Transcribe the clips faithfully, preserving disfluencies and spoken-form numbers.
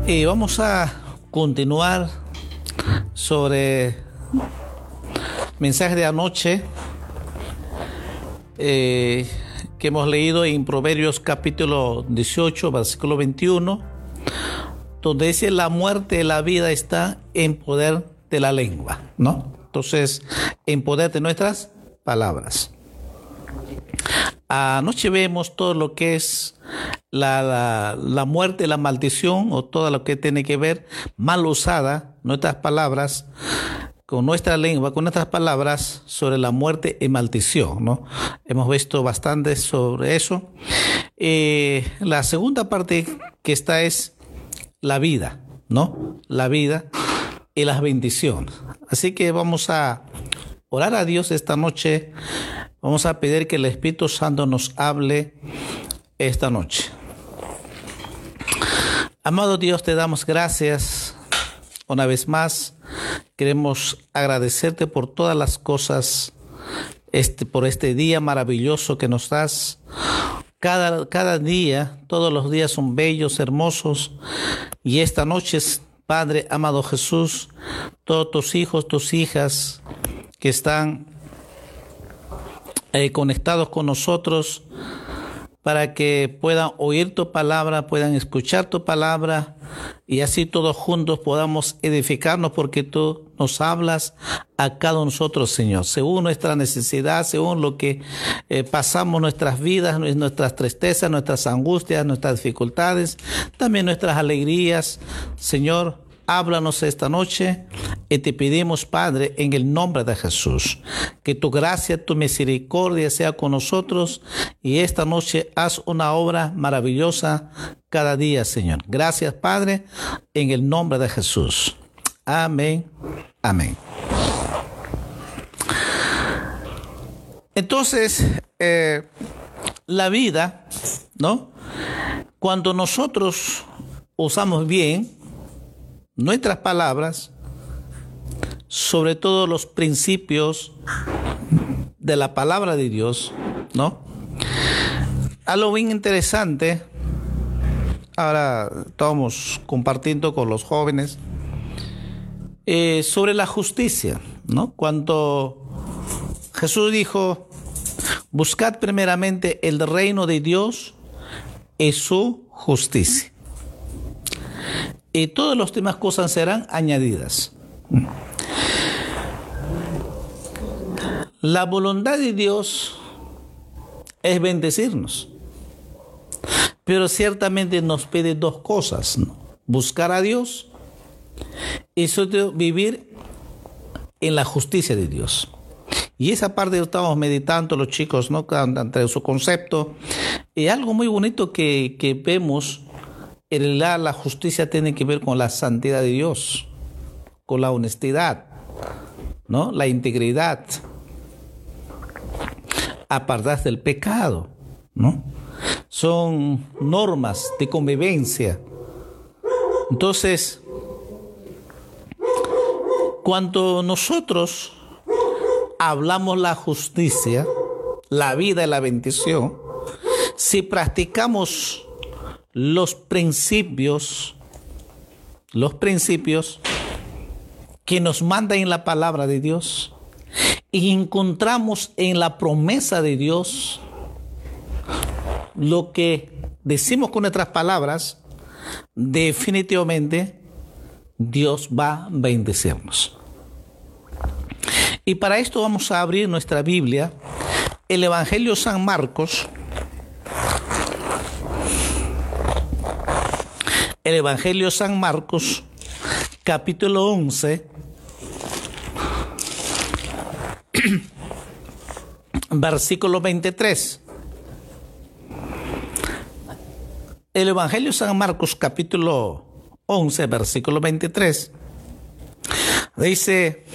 Y vamos a continuar sobre mensaje de anoche eh, que hemos leído en Proverbios capítulo dieciocho, versículo veintiuno, donde dice: la muerte y la vida está en poder de la lengua, ¿no? Entonces, en poder de nuestras palabras. Anoche vemos todo lo que es la, la, la muerte, la maldición, o todo lo que tiene que ver mal usada, nuestras palabras, con nuestra lengua, con nuestras palabras, sobre la muerte y maldición, ¿no? Hemos visto bastante sobre eso. Eh, la segunda parte que está es la vida, ¿no? La vida y las bendiciones. Así que vamos a orar a Dios esta noche. Vamos a pedir que el Espíritu Santo nos hable esta noche. Amado Dios, te damos gracias una vez más. Queremos agradecerte por todas las cosas, este, por este día maravilloso que nos das. Cada, cada día, todos los días son bellos, hermosos. Y esta noche, Padre, amado Jesús, todos tus hijos, tus hijas que están eh, conectados con nosotros, para que puedan oír tu palabra, puedan escuchar tu palabra, y así todos juntos podamos edificarnos, porque tú nos hablas a cada uno de nosotros, Señor, según nuestra necesidad, según lo que eh, pasamos nuestras vidas, nuestras tristezas, nuestras angustias, nuestras dificultades, también nuestras alegrías. Señor, háblanos esta noche y te pedimos, Padre, en el nombre de Jesús, que tu gracia, tu misericordia sea con nosotros, y esta noche haz una obra maravillosa cada día, Señor. Gracias, Padre, en el nombre de Jesús. Amén. Amén. Entonces, eh, la vida, ¿no? Cuando nosotros usamos bien nuestras palabras, sobre todo los principios de la palabra de Dios, ¿no? Algo bien interesante, ahora estamos compartiendo con los jóvenes eh, sobre la justicia, ¿no? Cuando Jesús dijo: buscad primeramente el reino de Dios y su justicia, y todas las demás cosas serán añadidas. La voluntad de Dios es bendecirnos, pero ciertamente nos pide dos cosas, ¿no? Buscar a Dios y sobre todo vivir en la justicia de Dios. Y esa parte estamos meditando los chicos, ¿no? Entre su concepto. Y algo muy bonito que, que vemos, en realidad la justicia tiene que ver con la santidad de Dios, con la honestidad, ¿no? La integridad, apartarse del pecado, ¿no? Son normas de convivencia. Entonces, cuando nosotros hablamos la justicia, la vida y la bendición, si practicamos los principios, los principios que nos manda en la palabra de Dios, y encontramos en la promesa de Dios lo que decimos con nuestras palabras, definitivamente Dios va a bendecirnos. Y para esto vamos a abrir nuestra Biblia, el Evangelio de San Marcos, el Evangelio de San Marcos, capítulo once, versículo veintitrés. El Evangelio de San Marcos, capítulo once, versículo veintitrés, dice: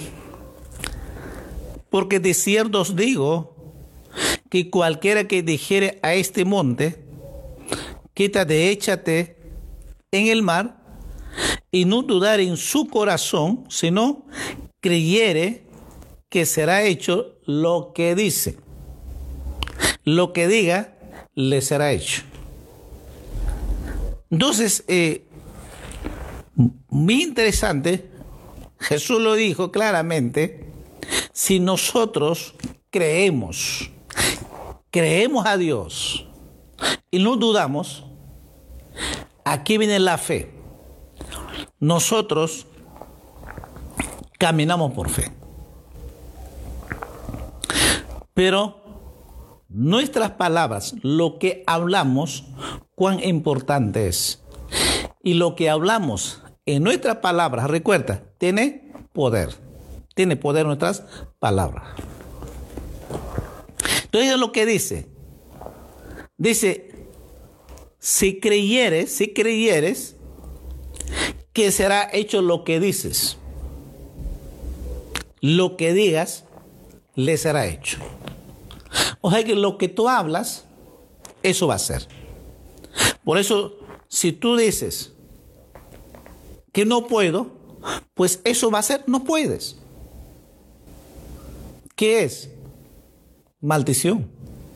porque de cierto os digo que cualquiera que dijere a este monte, quítate, échate en el mar, y no dudar en su corazón, sino creyere que será hecho lo que dice, lo que diga le será hecho. Entonces, eh, muy interesante, Jesús lo dijo claramente, si nosotros creemos, creemos a Dios y no dudamos, aquí viene la fe. Nosotros caminamos por fe. Pero nuestras palabras, lo que hablamos, cuán importante es. Y lo que hablamos en nuestras palabras, recuerda, tiene poder. Tiene poder nuestras palabras. Entonces, lo que dice, dice, si creyeres, si creyeres, que será hecho lo que dices. Lo que digas, le será hecho. O sea que lo que tú hablas, eso va a ser. Por eso, si tú dices que no puedo, pues eso va a ser, no puedes. ¿Qué es? Maldición.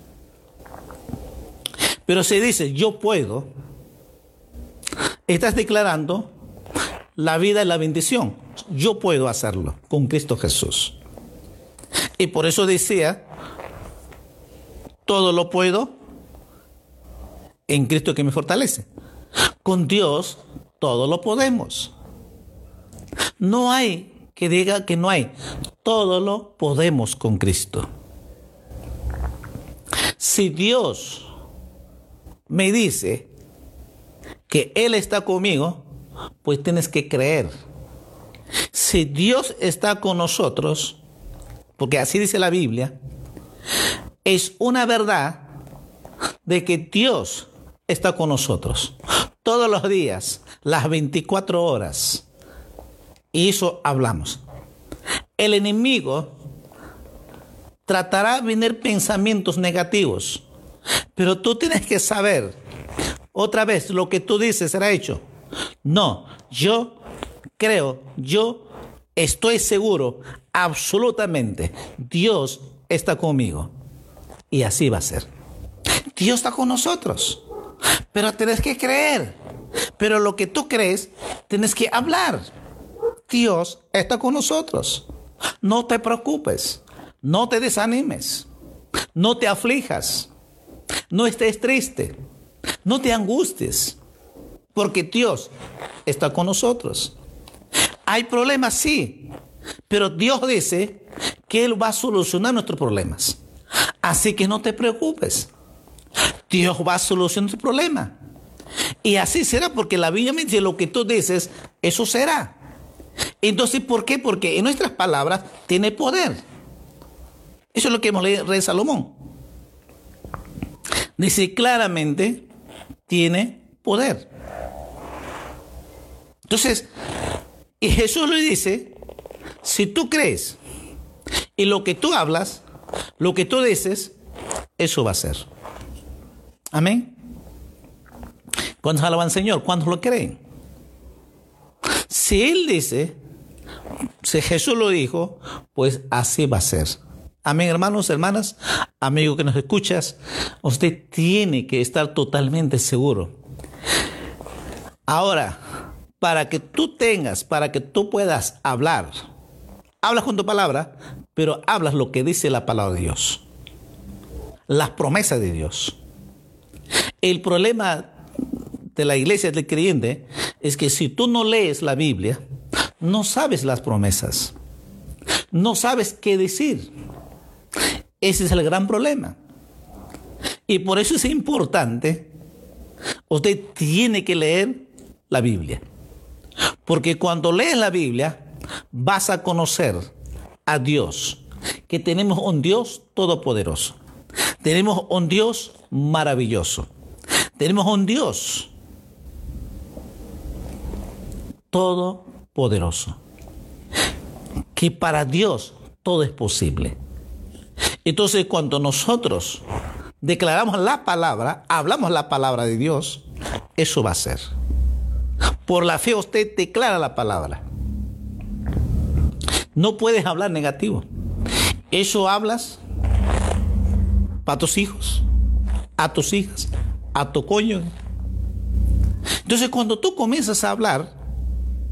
Pero si dices yo puedo, estás declarando la vida y la bendición. Yo puedo hacerlo con Cristo Jesús. Y por eso decía, todo lo puedo en Cristo que me fortalece. Con Dios todo lo podemos. No hay que diga que no hay. Todo lo podemos con Cristo. Si Dios me dice que Él está conmigo, pues tienes que creer. Si Dios está con nosotros, porque así dice la Biblia, es una verdad de que Dios está con nosotros todos los días, las veinticuatro horas. Y eso hablamos. El enemigo tratará de venir pensamientos negativos, pero tú tienes que saber, otra vez, lo que tú dices será hecho. No, yo creo, yo estoy seguro, absolutamente, Dios está conmigo. Y así va a ser. Dios está con nosotros, pero tienes que creer. Pero lo que tú crees, tienes que hablar. Dios está con nosotros. No te preocupes, no te desanimes, no te aflijas, no estés triste, no te angusties, porque Dios está con nosotros. Hay problemas, sí, pero Dios dice que Él va a solucionar nuestros problemas. Así que no te preocupes. Dios va a solucionar tu problema. Y así será, porque la Biblia me dice lo que tú dices, eso será. Entonces, ¿por qué? Porque en nuestras palabras tiene poder. Eso es lo que hemos leído en Rey Salomón. Dice claramente, tiene poder. Entonces, y Jesús le dice, si tú crees y lo que tú hablas, lo que tú dices, eso va a ser. Amén. ¿Cuántos alaban al Señor? ¿Cuántos lo creen? Si Él dice, si Jesús lo dijo, pues así va a ser. Amén, hermanos, hermanas, amigo que nos escuchas, usted tiene que estar totalmente seguro. Ahora, para que tú tengas, para que tú puedas hablar, hablas con tu palabra, pero hablas lo que dice la palabra de Dios. Las promesas de Dios. El problema de la iglesia del creyente es que si tú no lees la Biblia, no sabes las promesas. No sabes qué decir. Ese es el gran problema. Y por eso es importante, usted tiene que leer la Biblia. Porque cuando lees la Biblia, vas a conocer a Dios, que tenemos un Dios todopoderoso. Tenemos un Dios maravilloso. Tenemos un Dios todopoderoso. Que para Dios todo es posible. Entonces, cuando nosotros declaramos la palabra, hablamos la palabra de Dios, eso va a ser. Por la fe usted declara la palabra. No puedes hablar negativo. Eso hablas para tus hijos, a tus hijas, a tu cónyuge. Entonces, cuando tú comienzas a hablar,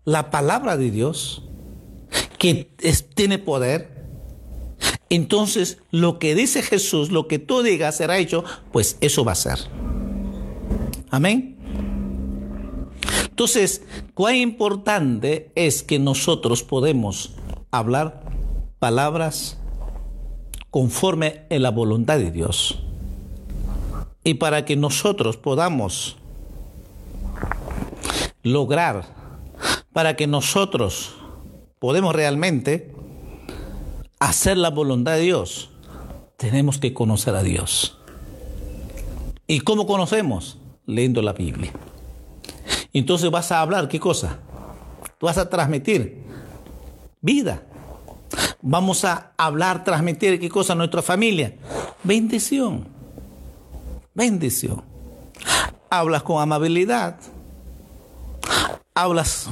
la palabra de Dios, que es, tiene poder, entonces lo que dice Jesús, lo que tú digas será hecho, pues eso va a ser. Amén. Entonces, cuán importante es que nosotros podemos hablar palabras conforme a la voluntad de Dios. Y para que nosotros podamos lograr, para que nosotros podemos realmente hacer la voluntad de Dios, tenemos que conocer a Dios. ¿Y cómo conocemos? Leyendo la Biblia. Entonces vas a hablar, ¿qué cosa? Tú vas a transmitir vida. Vamos a hablar, transmitir, ¿qué cosa? Nuestra familia. Bendición. Bendición. Hablas con amabilidad. Hablas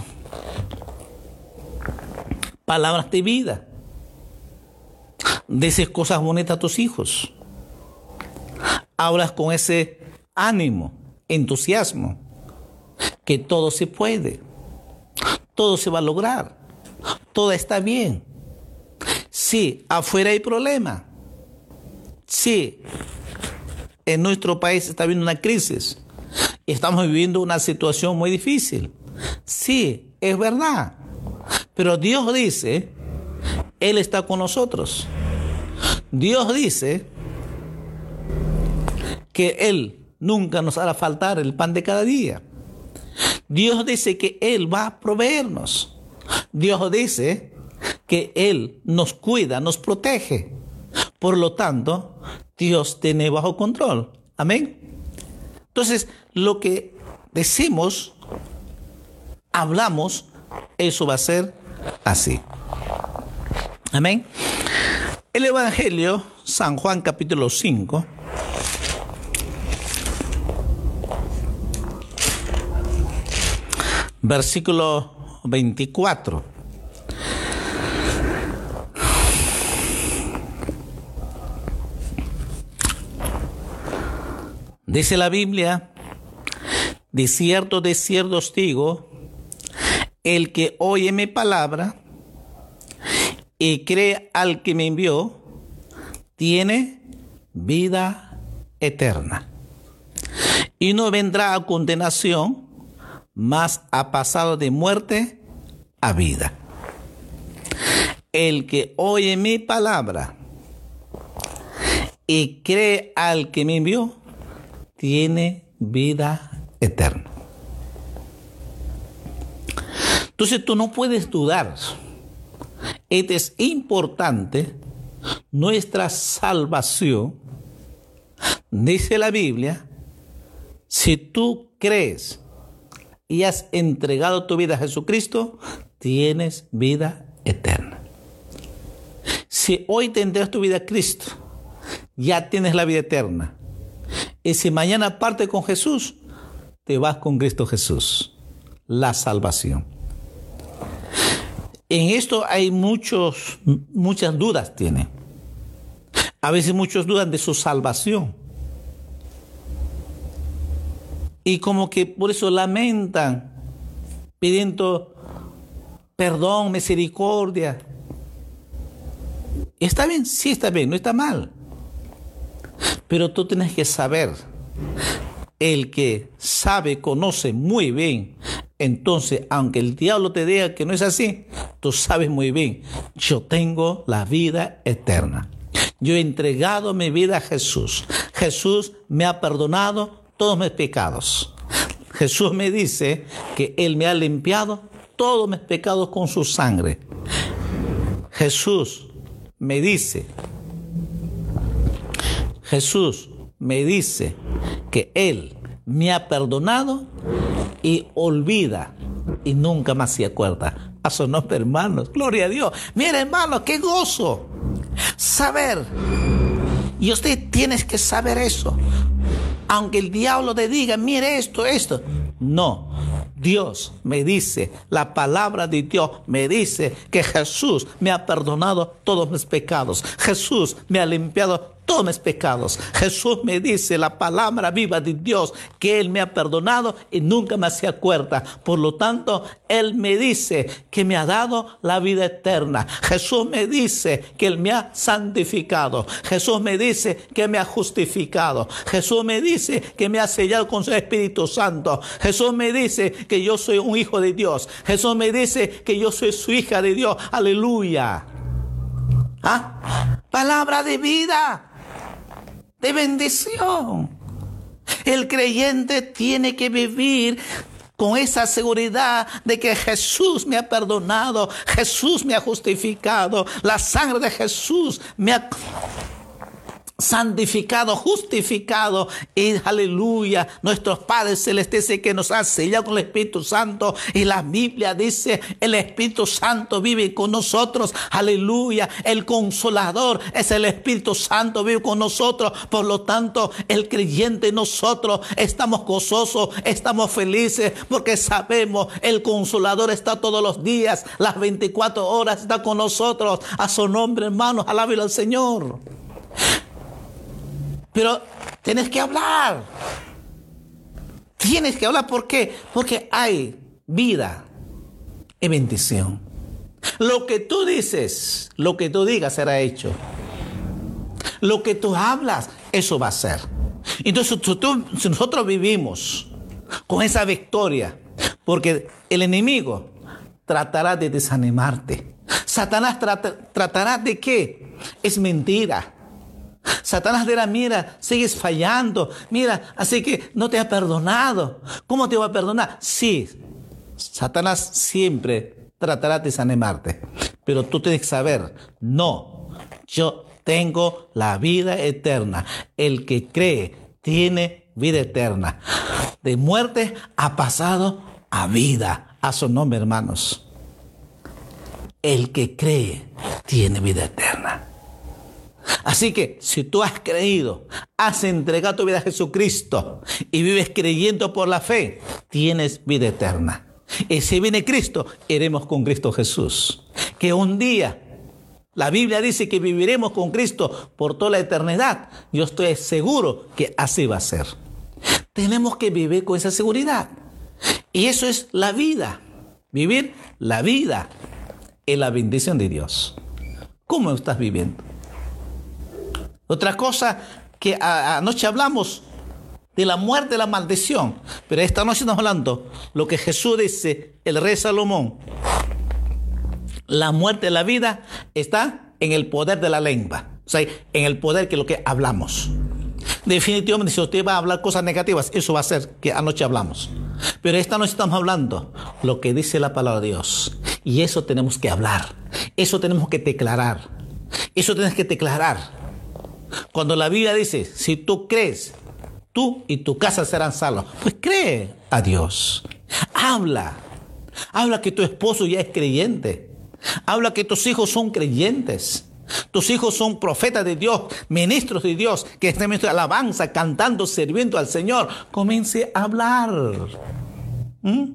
palabras de vida. Dices cosas bonitas a tus hijos. Hablas con ese ánimo, entusiasmo, que todo se puede, todo se va a lograr, todo está bien. Sí, afuera hay problema. Sí, en nuestro país está habiendo una crisis. Estamos viviendo una situación muy difícil. Sí, es verdad. Pero Dios dice, Él está con nosotros. Dios dice que Él nunca nos hará faltar el pan de cada día. Dios dice que Él va a proveernos. Dios dice que Él nos cuida, nos protege. Por lo tanto, Dios tiene bajo control. Amén. Entonces, lo que decimos, hablamos, eso va a ser así. Amén. El Evangelio, San Juan capítulo cinco. Versículo veinticuatro. Dice la Biblia, de cierto, de cierto os digo, el que oye mi palabra y cree al que me envió, tiene vida eterna. Y no vendrá a condenación, mas ha pasado de muerte a vida. El que oye mi palabra y cree al que me envió, tiene vida eterna. Entonces tú no puedes dudar. Esto es importante. Nuestra salvación, dice la Biblia, si tú crees y has entregado tu vida a Jesucristo, tienes vida eterna. Si hoy te entregas tu vida a Cristo, ya tienes la vida eterna. Y si mañana partes con Jesús, te vas con Cristo Jesús, la salvación. En esto hay muchos, muchas dudas tiene. A veces muchos dudan de su salvación. Y como que por eso lamentan, pidiendo perdón, misericordia. ¿Está bien? Sí, está bien, no está mal. Pero tú tienes que saber, el que sabe, conoce muy bien. Entonces, aunque el diablo te diga que no es así, tú sabes muy bien, yo tengo la vida eterna. Yo he entregado mi vida a Jesús. Jesús me ha perdonado todos mis pecados. Jesús me dice que Él me ha limpiado todos mis pecados con su sangre. Jesús me dice, Jesús me dice que Él me ha perdonado y olvida y nunca más se acuerda. A sus nombres, hermanos. Gloria a Dios. Mira, hermano, qué gozo saber. Y usted tiene que saber eso. Aunque el diablo te diga, mire esto, esto. No. Dios me dice, la palabra de Dios me dice que Jesús me ha perdonado todos mis pecados. Jesús me ha limpiado todos mis pecados. Jesús me dice la palabra viva de Dios que Él me ha perdonado y nunca más se acuerda. Por lo tanto, Él me dice que me ha dado la vida eterna. Jesús me dice que Él me ha santificado. Jesús me dice que me ha justificado. Jesús me dice que me ha sellado con su Espíritu Santo. Jesús me dice que yo soy un hijo de Dios. Jesús me dice que yo soy su hija de Dios. Aleluya. ¿Ah? Palabra de vida, de bendición. El creyente tiene que vivir con esa seguridad de que Jesús me ha perdonado, Jesús me ha justificado, la sangre de Jesús me ha santificado, justificado, y aleluya, nuestros padres celestes que nos han sellado con el Espíritu Santo, y la Biblia dice, el Espíritu Santo vive con nosotros, aleluya, el Consolador es el Espíritu Santo, vive con nosotros. Por lo tanto, el creyente, nosotros estamos gozosos, estamos felices, porque sabemos el Consolador está todos los días, las veinticuatro horas está con nosotros. A su nombre, hermanos, alábelo al Señor. Pero tienes que hablar. Tienes que hablar. ¿Por qué? Porque hay vida y bendición. Lo que tú dices, lo que tú digas será hecho. Lo que tú hablas, eso va a ser. Entonces, tú, tú, si nosotros vivimos con esa victoria, porque el enemigo tratará de desanimarte. Satanás trata, tratará de qué? Es mentira. Satanás dirá, mira, sigues fallando, mira, así que no te ha perdonado. ¿Cómo te va a perdonar? Sí, Satanás siempre tratará de desanimarte, pero tú tienes que saber, no, yo tengo la vida eterna. El que cree tiene vida eterna. De muerte ha pasado a vida. A su nombre, hermanos. El que cree tiene vida eterna. Así que si tú has creído, has entregado tu vida a Jesucristo y vives creyendo por la fe, tienes vida eterna. Y si viene Cristo, iremos con Cristo Jesús. Que un día, la Biblia dice que viviremos con Cristo por toda la eternidad. Yo estoy seguro que así va a ser. Tenemos que vivir con esa seguridad. Y eso es la vida. Vivir la vida en la bendición de Dios. ¿Cómo estás viviendo? Otra cosa que a, anoche hablamos de la muerte y la maldición, pero esta noche estamos hablando lo que Jesús dice, el rey Salomón. La muerte y la vida está en el poder de la lengua, o sea, en el poder que lo que hablamos. Definitivamente, si usted va a hablar cosas negativas, eso va a ser que anoche hablamos. Pero esta noche estamos hablando lo que dice la palabra de Dios. Y eso tenemos que hablar, eso tenemos que declarar, eso tienes que declarar. Cuando la Biblia dice, si tú crees, tú y tu casa serán salvos, pues cree a Dios. Habla. Habla que tu esposo ya es creyente. Habla que tus hijos son creyentes. Tus hijos son profetas de Dios, ministros de Dios, que estén en alabanza, cantando, sirviendo al Señor. Comience a hablar. ¿Mm?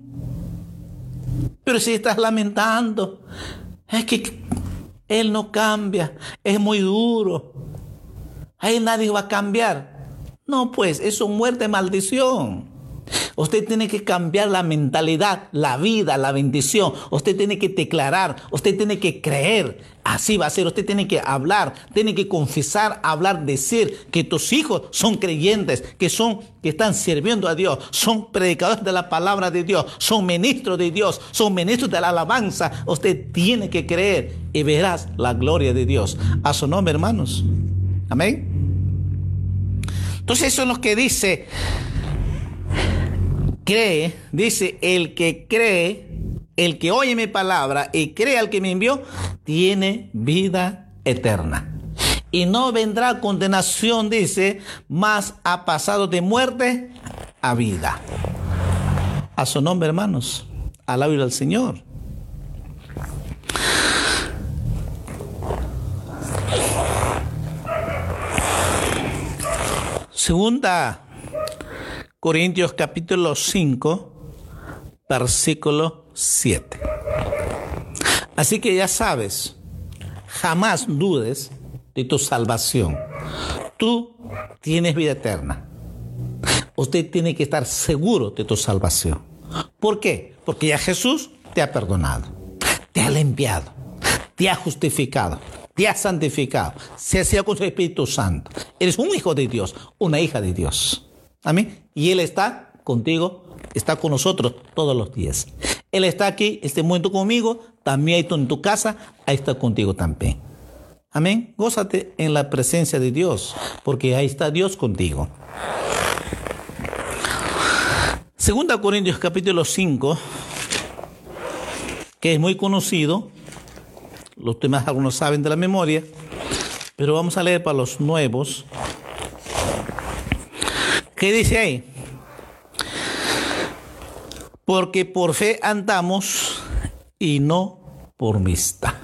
Pero si estás lamentando, es que Él no cambia, es muy duro. Ahí nadie va a cambiar. No, pues, eso es muerte, maldición. Usted tiene que cambiar la mentalidad, la vida, la bendición. Usted tiene que declarar, usted tiene que creer. Así va a ser. Usted tiene que hablar, tiene que confesar, hablar, decir que tus hijos son creyentes, que son, que están sirviendo a Dios, son predicadores de la palabra de Dios, son ministros de Dios, son ministros de la alabanza. Usted tiene que creer y verás la gloria de Dios. A su nombre, hermanos. Amén. Entonces eso es lo que dice, cree, dice, el que cree, el que oye mi palabra y cree al que me envió, tiene vida eterna. Y no vendrá condenación, dice, mas ha pasado de muerte a vida. A su nombre, hermanos, alábalo al Señor. Segunda Corintios capítulo cinco, versículo siete. Así que ya sabes, jamás dudes de tu salvación. tú tienes vida eterna. Usted tiene que estar seguro de tu salvación. ¿Por qué? Porque ya Jesús te ha perdonado, te ha limpiado, te ha justificado, te ha santificado, se ha sellado con su Espíritu Santo. Eres un hijo de Dios, una hija de Dios. Amén. Y Él está contigo, está con nosotros todos los días. Él está aquí, este momento conmigo, también está en tu casa, ahí está contigo también. Amén. Gózate en la presencia de Dios, porque ahí está Dios contigo. Segunda Corintios capítulo cinco, que es muy conocido, los demás algunos saben de la memoria, pero vamos a leer para los nuevos. ¿Qué dice ahí? Porque por fe andamos y no por vista.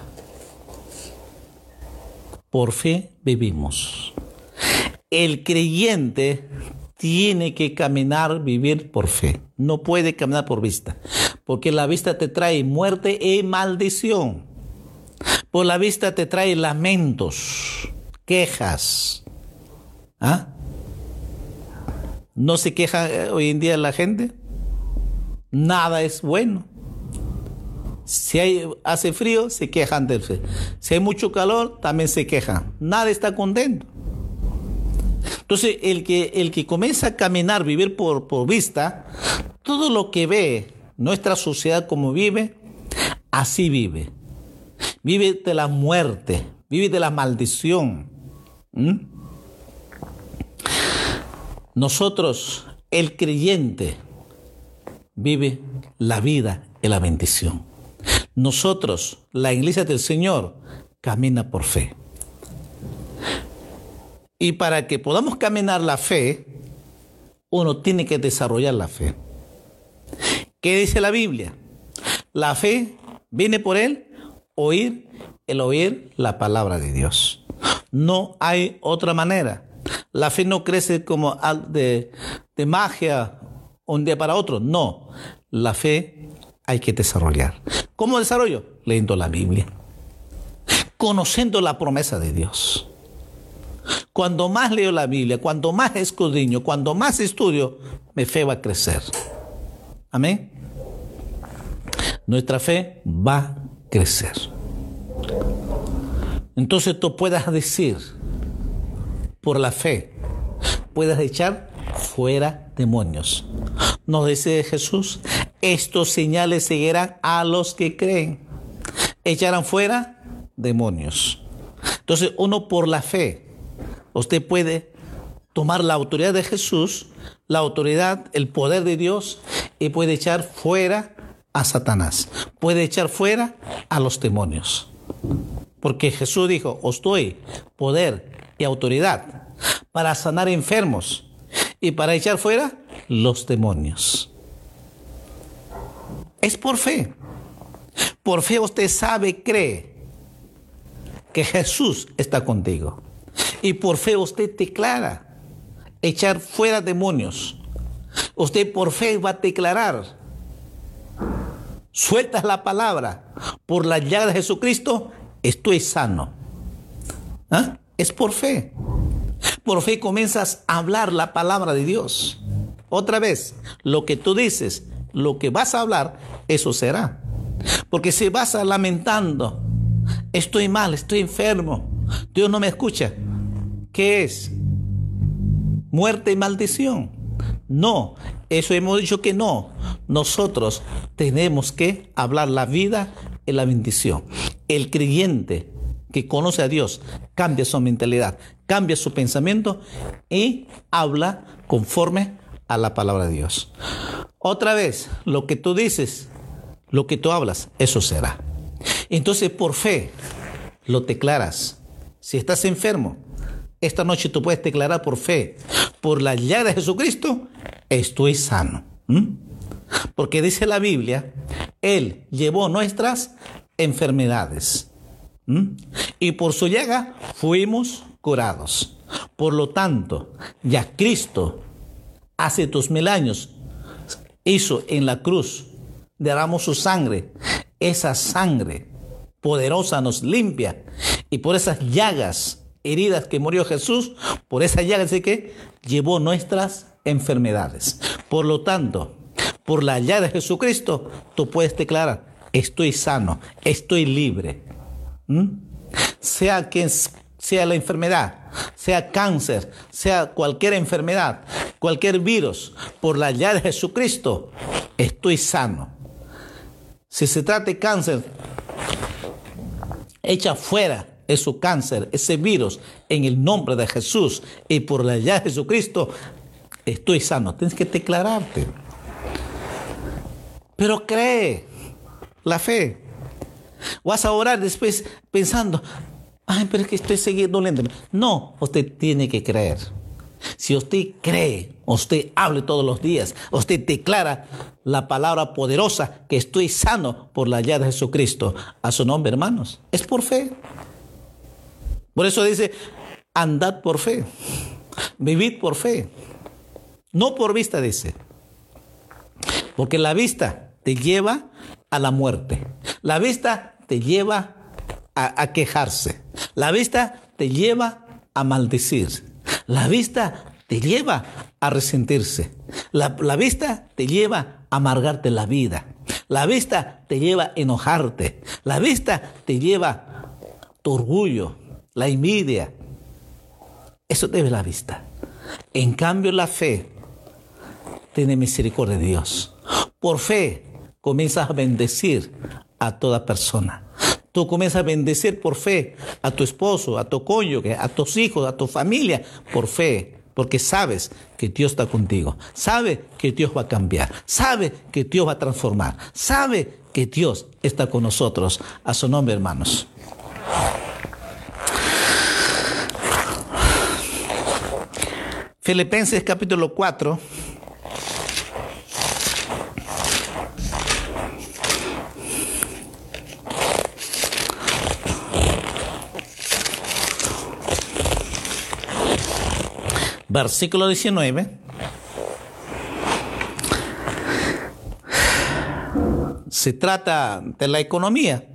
Por fe vivimos. El creyente tiene que caminar, vivir por fe. No puede caminar por vista. Porque la vista te trae muerte y maldición. Por la vista te trae lamentos, quejas. ¿Ah? ¿No se queja hoy en día la gente? Nada es bueno. Si hay, hace frío, se quejan del frío. Si hay mucho calor, también se quejan. Nadie está contento. Entonces, el que, el que comienza a caminar, vivir por, por vista, todo lo que ve nuestra sociedad como vive, así vive. Vive de la muerte, vive de la maldición. ¿Mm? Nosotros, el creyente, vive la vida y la bendición. Nosotros, la iglesia del Señor, camina por fe. Y para que podamos caminar la fe, uno tiene que desarrollar la fe. ¿Qué dice la Biblia? La fe viene por el oír, el oír la palabra de Dios. No hay otra manera. La fe no crece como de, de magia un día para otro. No, la fe hay que desarrollar. ¿Cómo desarrollo? Leyendo la Biblia, conociendo la promesa de Dios. Cuando más leo la Biblia, cuando más escudriño, cuando más estudio, mi fe va a crecer. Amén. Nuestra fe va a crecer. Entonces tú puedas decir, por la fe, puedas echar fuera demonios. Nos dice Jesús, estos señales seguirán a los que creen. Echarán fuera demonios. Entonces uno por la fe, usted puede tomar la autoridad de Jesús, la autoridad, el poder de Dios, y puede echar fuera a Satanás. Puede echar fuera a los demonios. Porque Jesús dijo, os doy poder y autoridad para sanar enfermos y para echar fuera los demonios. Es por fe. Por fe usted sabe, cree que Jesús está contigo. Y por fe usted declara echar fuera demonios. Usted por fe va a declarar, sueltas la palabra, por la llaga de Jesucristo estoy sano. ¿Ah? Es por fe. Por fe comienzas a hablar la palabra de Dios. Otra vez, lo que tú dices, lo que vas a hablar, eso será. Porque si vas a lamentando, estoy mal, estoy enfermo, Dios no me escucha, ¿qué es? Muerte y maldición. No, eso hemos dicho que no. Nosotros tenemos que hablar la vida y la bendición. El creyente que conoce a Dios cambia su mentalidad, cambia su pensamiento y habla conforme a la palabra de Dios. Otra vez, lo que tú dices, lo que tú hablas, eso será. Entonces, por fe, lo declaras. Si estás enfermo, esta noche tú puedes declarar por fe, por la llaga de Jesucristo, estoy sano. ¿Mm? Porque dice la Biblia, Él llevó nuestras enfermedades. ¿Mm? Y por su llaga fuimos curados. Por lo tanto, ya Cristo hace dos mil años hizo en la cruz, derramó su sangre. Esa sangre poderosa nos limpia. Y por esas llagas heridas que murió Jesús, por esa llaga, dice que llevó nuestras enfermedades. Por lo tanto, por la llaga de Jesucristo, tú puedes declarar, estoy sano, estoy libre. ¿Mm? Sea quien sea la enfermedad, sea cáncer, sea cualquier enfermedad, cualquier virus, por la llaga de Jesucristo, estoy sano. Si se trata de cáncer, echa fuera ese cáncer, ese virus, en el nombre de Jesús, y por la llaga de Jesucristo, estoy sano. Tienes que declararte. Pero cree, la fe. Vas a orar después pensando, ay, pero es que estoy siguiendo lento. No, usted tiene que creer. Si usted cree, usted hable todos los días, usted declara la palabra poderosa que estoy sano por la llaga de Jesucristo. A su nombre, hermanos, es por fe. Por eso dice, andad por fe, vivid por fe, no por vista, dice. Porque la vista te lleva a la muerte. La vista te lleva a, a quejarse. La vista te lleva a maldecir. La vista te lleva a resentirse. La, la vista te lleva a amargarte la vida. La vista te lleva a enojarte. La vista te lleva a tu orgullo, la envidia. Eso debe la vista. En cambio, la fe tiene misericordia de Dios. Por fe comienzas a bendecir a toda persona. Tú comienzas a bendecir por fe a tu esposo, a tu cónyuge, a tus hijos, a tu familia, por fe. Porque sabes que Dios está contigo. Sabe que Dios va a cambiar. Sabe que Dios va a transformar. Sabe que Dios está con nosotros. A su nombre, hermanos. Filipenses capítulo cuatro. Versículo diecinueve. Se trata de la economía.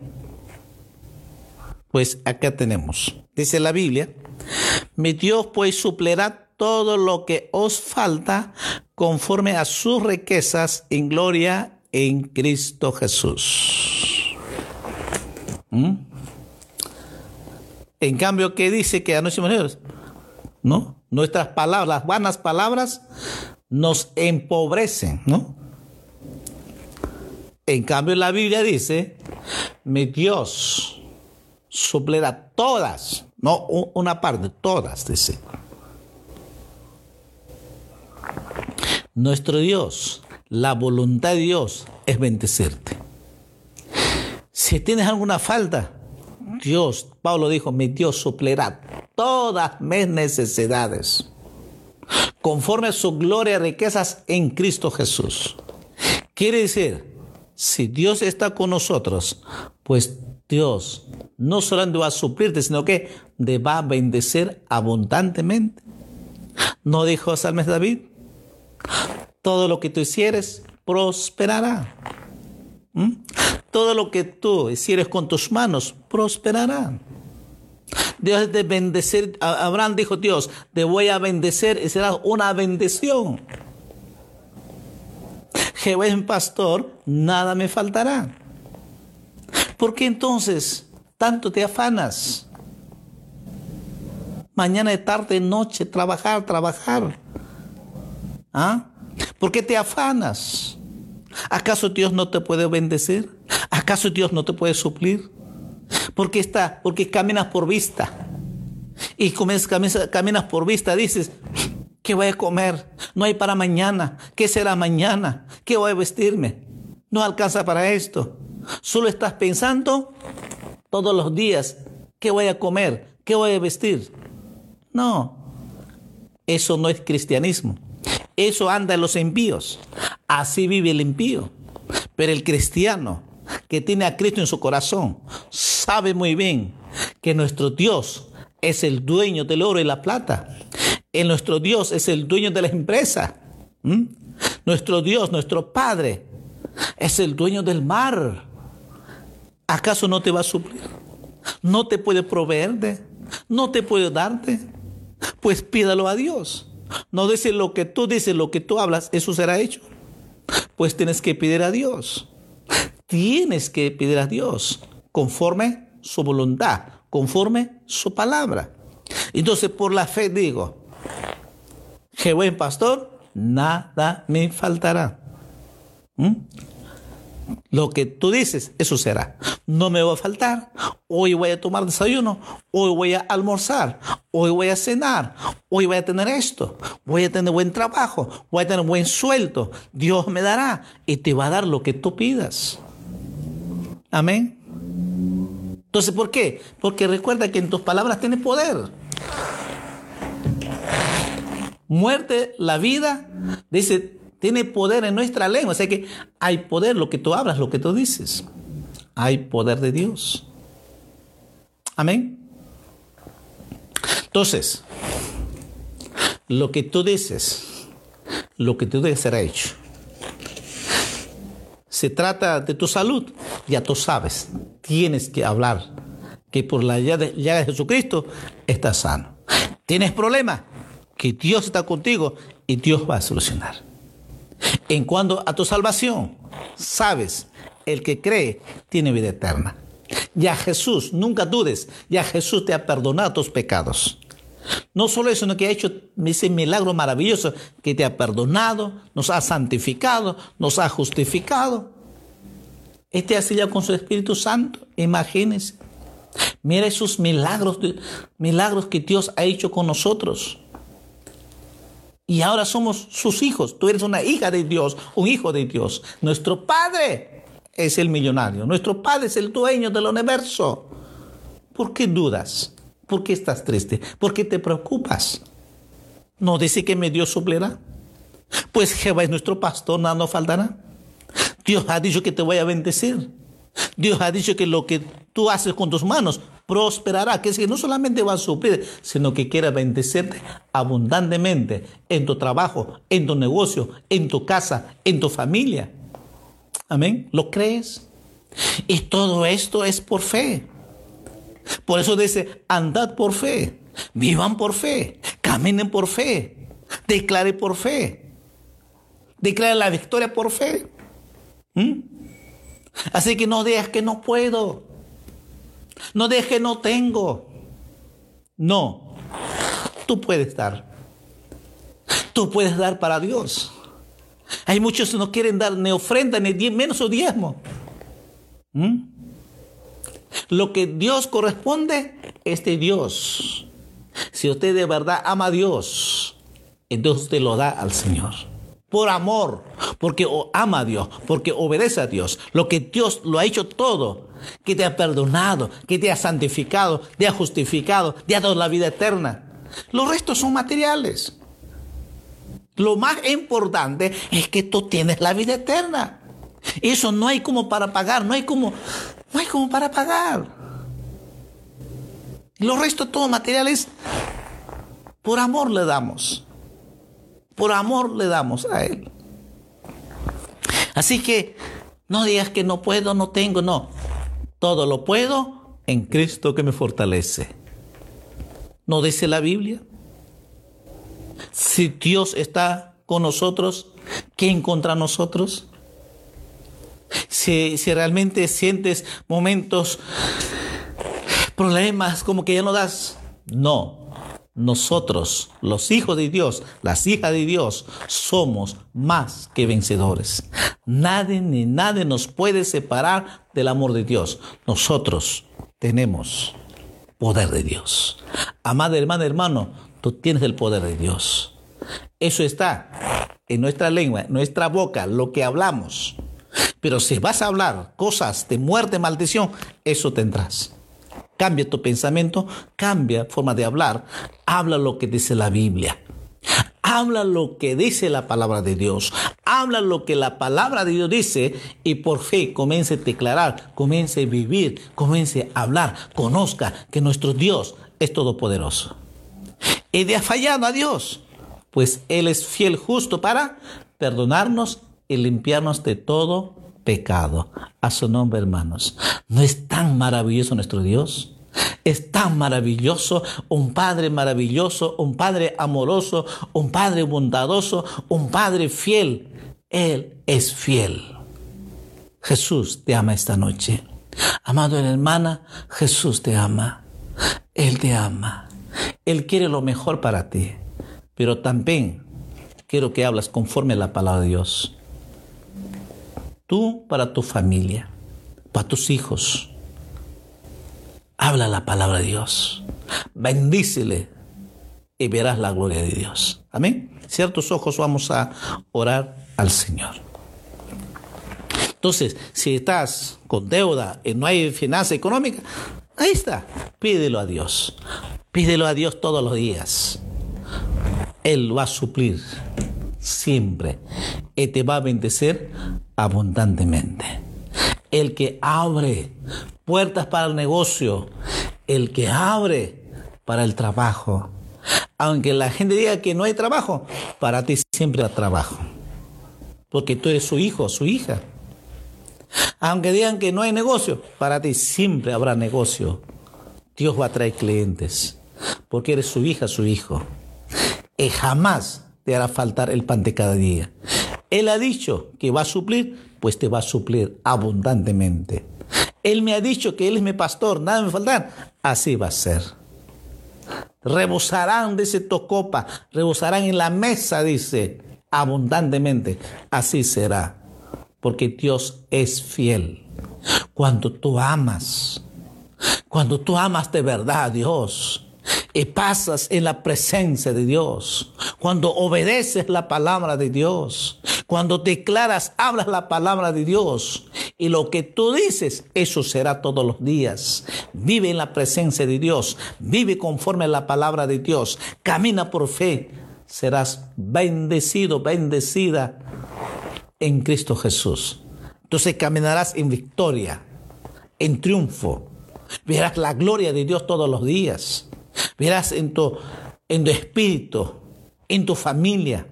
Pues acá tenemos. Dice la Biblia, mi Dios pues suplirá todo lo que os falta conforme a sus riquezas en gloria en Cristo Jesús. ¿Mm? En cambio, ¿qué dice que a nuestros mujeres? ¿No? Nuestras palabras, las vanas palabras, nos empobrecen, ¿no? En cambio, la Biblia dice, mi Dios suplirá todas, no una parte, todas, dice. Nuestro Dios, la voluntad de Dios es bendecirte. Si tienes alguna falta, Dios, Pablo dijo, mi Dios suplirá todas mis necesidades, conforme a su gloria y riquezas en Cristo Jesús. Quiere decir, si Dios está con nosotros, pues Dios no solamente va a suplirte, sino que te va a bendecir abundantemente. ¿No dijo Salmes David? Todo lo que tú hicieres prosperará. ¿Mm? Todo lo que tú hicieres con tus manos prosperará. Dios es de bendecir. Abraham dijo, Dios, te voy a bendecer y será una bendición. Jehová es mi pastor, nada me faltará. ¿Por qué entonces tanto te afanas? Mañana, de tarde, noche, trabajar, trabajar. ¿Ah? ¿Por qué te afanas? ¿Acaso Dios no te puede bendecir? ¿Acaso Dios no te puede suplir? ¿Por qué está? Porque caminas por vista. Y caminas, caminas por vista, dices, ¿qué voy a comer? No hay para mañana. ¿Qué será mañana? ¿Qué voy a vestirme? No alcanza para esto. Solo estás pensando todos los días, ¿qué voy a comer? ¿Qué voy a vestir? No, eso no es cristianismo. Eso anda en los impíos. Así vive el impío. Pero el cristiano que tiene a Cristo en su corazón sabe muy bien que nuestro Dios es el dueño del oro y la plata. Y nuestro Dios es el dueño de la empresa. ¿Mm? Nuestro Dios, nuestro Padre, es el dueño del mar. ¿Acaso no te va a suplir? ¿No te puede proveer de, No te puedo darte. Pues pídalo a Dios. No dice lo que tú dices, lo que tú hablas, eso será hecho. Pues tienes que pedir a Dios. Tienes que pedir a Dios conforme su voluntad, conforme su palabra. Entonces, por la fe digo, Jehová es pastor, nada me faltará. ¿Mm? Lo que tú dices, eso será. No me va a faltar. Hoy voy a tomar desayuno. Hoy voy a almorzar. Hoy voy a cenar. Hoy voy a tener esto. Voy a tener buen trabajo. Voy a tener buen sueldo. Dios me dará y te va a dar lo que tú pidas. Amén. Entonces, ¿por qué? Porque recuerda que en tus palabras tienes poder. Muerte, la vida, dice, tiene poder en nuestra lengua. O sea que hay poder, lo que tú hablas, lo que tú dices. Hay poder de Dios. Amén. Entonces, lo que tú dices, lo que tú dices será hecho. Se trata de tu salud, ya tú sabes, tienes que hablar que por la llaga de, llaga de Jesucristo estás sano. ¿Tienes problemas? Que Dios está contigo y Dios va a solucionar. En cuanto a tu salvación, sabes, el que cree tiene vida eterna. Ya Jesús, nunca dudes, ya Jesús te ha perdonado tus pecados. No solo eso, sino que ha hecho ese milagro maravilloso que te ha perdonado, nos ha santificado, nos ha justificado. Este ha sellado con su Espíritu Santo. Imagínense. Mira esos milagros, milagros que Dios ha hecho con nosotros. Y ahora somos sus hijos. Tú eres una hija de Dios, un hijo de Dios. Nuestro Padre es el millonario. Nuestro Padre es el dueño del universo. ¿Por qué dudas? ¿Por qué estás triste? ¿Por qué te preocupas? ¿No dice que mi Dios suplirá? Pues Jehová es nuestro pastor, nada nos faltará. Dios ha dicho que te voy a bendecir. Dios ha dicho que lo que tú haces con tus manos prosperará, que es que no solamente va a suplir, sino que quiere bendecirte abundantemente en tu trabajo, en tu negocio, en tu casa, en tu familia. Amén. ¿Lo crees? Y todo esto es por fe. Por eso dice, andad por fe, vivan por fe, caminen por fe, declare por fe, declare la victoria por fe. ¿Mm? Así que no digas que no puedo, no digas que no tengo. No, tú puedes dar, tú puedes dar para Dios. Hay muchos que no quieren dar ni ofrenda, ni die, menos su diezmo. ¿Mm? Lo que Dios corresponde es de Dios. Si usted de verdad ama a Dios, entonces usted lo da al Señor. Por amor, porque ama a Dios, porque obedece a Dios. Lo que Dios lo ha hecho todo, que te ha perdonado, que te ha santificado, te ha justificado, te ha dado la vida eterna. Los restos son materiales. Lo más importante es que tú tienes la vida eterna. Eso no hay como para pagar, no hay como, no hay como para pagar. Los restos todos materiales, por amor le damos. Por amor le damos a Él. Así que no digas que no puedo, no tengo, no. Todo lo puedo en Cristo que me fortalece. ¿No dice la Biblia? Si Dios está con nosotros, ¿quién contra nosotros? Si, si realmente sientes momentos, problemas, como que ya no das, no. Nosotros, los hijos de Dios, las hijas de Dios, somos más que vencedores. Nadie ni nadie nos puede separar del amor de Dios. Nosotros tenemos poder de Dios. Amada hermana, hermano, tú tienes el poder de Dios. Eso está en nuestra lengua, en nuestra boca, lo que hablamos. Pero si vas a hablar cosas de muerte, maldición, eso tendrás. Cambia tu pensamiento, cambia forma de hablar. Habla lo que dice la Biblia. Habla lo que dice la palabra de Dios. Habla lo que la palabra de Dios dice y por fe comience a declarar, comience a vivir, comience a hablar. Conozca que nuestro Dios es todopoderoso. Y de ha fallado a Dios, pues Él es fiel, justo para perdonarnos y limpiarnos de todo pecado. A su nombre, hermanos. ¿No es tan maravilloso nuestro Dios? Es tan maravilloso, un Padre maravilloso, un Padre amoroso, un Padre bondadoso, un Padre fiel. Él es fiel. Jesús te ama esta noche. Amado hermana, Jesús te ama. Él te ama. Él quiere lo mejor para ti. Pero también quiero que hablas conforme a la palabra de Dios. Tú para tu familia, para tus hijos. Habla la palabra de Dios. Bendícele y verás la gloria de Dios. Amén. Cierra tus ojos, vamos a orar al Señor. Entonces, si estás con deuda y no hay finanza económica, ahí está. Pídelo a Dios. Pídelo a Dios todos los días. Él va a suplir siempre y te va a bendecir abundantemente. El que abre puertas para el negocio, el que abre para el trabajo. Aunque la gente diga que no hay trabajo, para ti siempre hay trabajo. Porque tú eres su hijo, su hija. Aunque digan que no hay negocio, para ti siempre habrá negocio. Dios va a traer clientes, porque eres su hija, su hijo. Y jamás te hará faltar el pan de cada día. Él ha dicho que va a suplir, pues te va a suplir abundantemente. Él me ha dicho que Él es mi pastor, nada me faltará. Así va a ser. Rebosarán, dice tu copa, rebosarán en la mesa, dice, abundantemente. Así será, porque Dios es fiel. Cuando tú amas, cuando tú amas de verdad a Dios, y pasas en la presencia de Dios, cuando obedeces la palabra de Dios, cuando declaras, hablas la palabra de Dios, y lo que tú dices, eso será todos los días. Vive en la presencia de Dios, vive conforme a la palabra de Dios, camina por fe, serás bendecido, bendecida en Cristo Jesús. Entonces caminarás en victoria, en triunfo, verás la gloria de Dios todos los días. Verás en tu, en tu espíritu, en tu familia,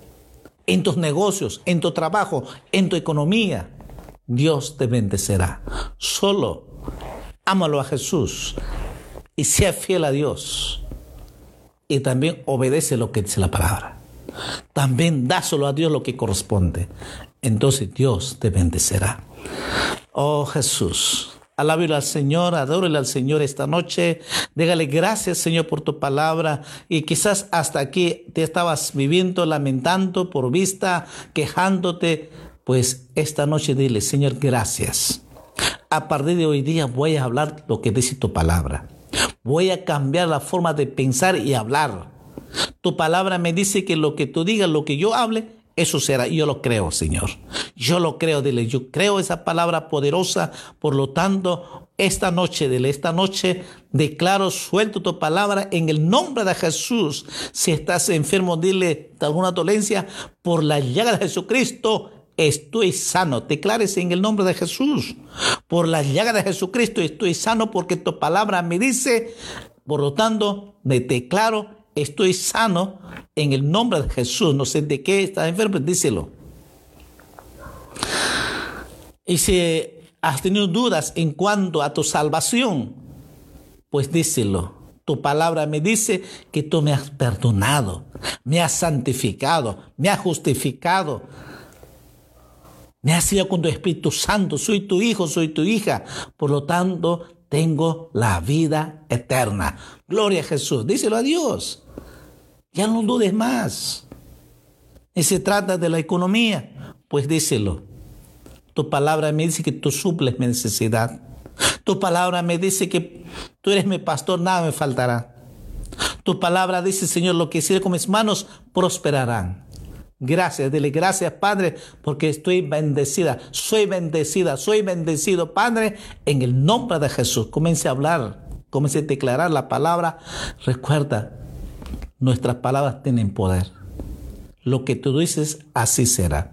en tus negocios, en tu trabajo, en tu economía. Dios te bendecirá. Solo ámalo a Jesús y sea fiel a Dios. Y también obedece lo que dice la palabra. También dáselo a Dios lo que corresponde. Entonces Dios te bendecirá. Oh Jesús. Alábelo al Señor, adórele al Señor esta noche. Dígale gracias, Señor, por tu palabra. Y quizás hasta aquí te estabas viviendo, lamentando por vista, quejándote. Pues esta noche dile, Señor, gracias. A partir de hoy día voy a hablar lo que dice tu palabra. Voy a cambiar la forma de pensar y hablar. Tu palabra me dice que lo que tú digas, lo que yo hable, eso será. Yo lo creo, Señor. Yo lo creo, dile. Yo creo esa palabra poderosa. Por lo tanto, esta noche, dile, esta noche declaro, suelto tu palabra en el nombre de Jesús. Si estás enfermo, dile de alguna dolencia, por la llaga de Jesucristo estoy sano. Declares en el nombre de Jesús. Por la llaga de Jesucristo estoy sano, porque tu palabra me dice. Por lo tanto, me declaro, estoy sano en el nombre de Jesús. No sé de qué estás enfermo, díselo. Y si has tenido dudas en cuanto a tu salvación, pues díselo. Tu palabra me dice que tú me has perdonado, me has santificado, me has justificado, me has sellado con tu Espíritu Santo. Soy tu hijo, soy tu hija. Por lo tanto, tengo la vida eterna. Gloria a Jesús. Díselo a Dios. Ya no dudes más. Y se trata de la economía, pues díselo. Tu palabra me dice que tú suples mi necesidad. Tu palabra me dice que tú eres mi pastor, nada me faltará. Tu palabra dice, Señor, lo que hiciere con mis manos prosperarán. Gracias, dile gracias, Padre, porque estoy bendecida, soy bendecida, soy bendecido, Padre, en el nombre de Jesús. Comience a hablar, comience a declarar la palabra. Recuerda, nuestras palabras tienen poder. Lo que tú dices, así será.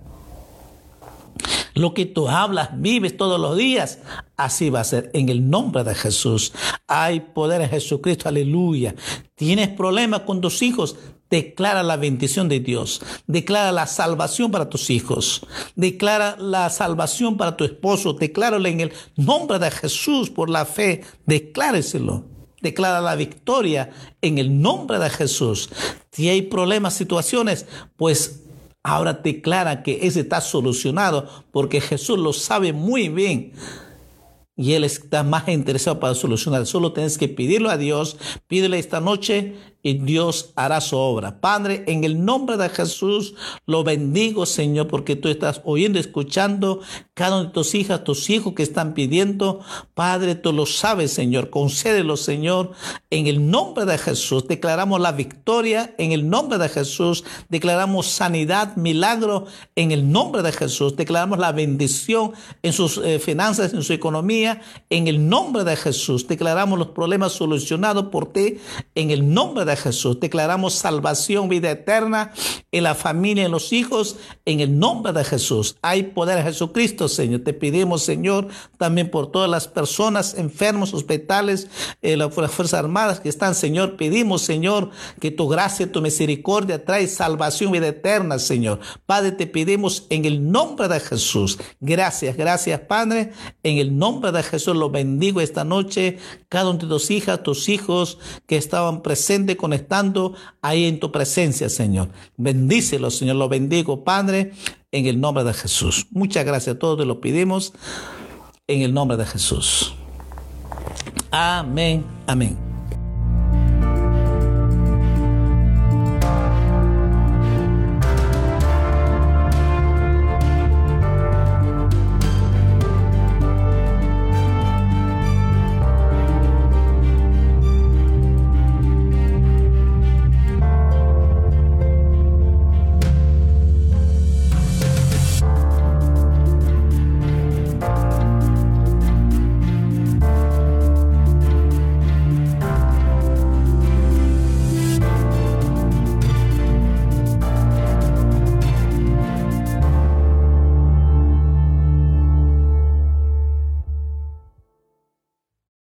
Lo que tú hablas, vives todos los días, así va a ser en el nombre de Jesús. Hay poder en Jesucristo, aleluya. ¿Tienes problemas con tus hijos? Declara la bendición de Dios. Declara la salvación para tus hijos. Declara la salvación para tu esposo. Decláralo en el nombre de Jesús por la fe. Decláreselo. declara la victoria en el nombre de Jesús. Si hay problemas, situaciones, pues ahora declara que ese está solucionado porque Jesús lo sabe muy bien. Y Él está más interesado para solucionar. Solo tienes que pedirlo a Dios. Pídele esta noche y Dios hará su obra. Padre, en el nombre de Jesús, lo bendigo, Señor, porque tú estás oyendo, escuchando cada una de tus hijas, tus hijos que están pidiendo. Padre, tú lo sabes, Señor. Concédelo, Señor, en el nombre de Jesús. Declaramos la victoria en el nombre de Jesús. Declaramos sanidad, milagro en el nombre de Jesús. Declaramos la bendición en sus eh, finanzas, en su economía, en el nombre de Jesús. Declaramos los problemas solucionados por ti en el nombre de Jesús. Declaramos salvación, vida eterna en la familia, en los hijos, en el nombre de Jesús. Hay poder en Jesucristo, Señor. Te pedimos, Señor, también por todas las personas enfermos, hospitales, eh, las Fuerzas Armadas que están, Señor. Pedimos, Señor, que tu gracia, tu misericordia trae salvación, vida eterna, Señor. Padre, te pedimos en el nombre de Jesús. Gracias, gracias, Padre. En el nombre de Jesús lo bendigo esta noche. Cada una de tus hijas, tus hijos que estaban presentes, conectando ahí en tu presencia, Señor. Bendícelo, Señor. Lo bendigo, Padre, en el nombre de Jesús. Muchas gracias a todos. Te lo pedimos en el nombre de Jesús. Amén. Amén.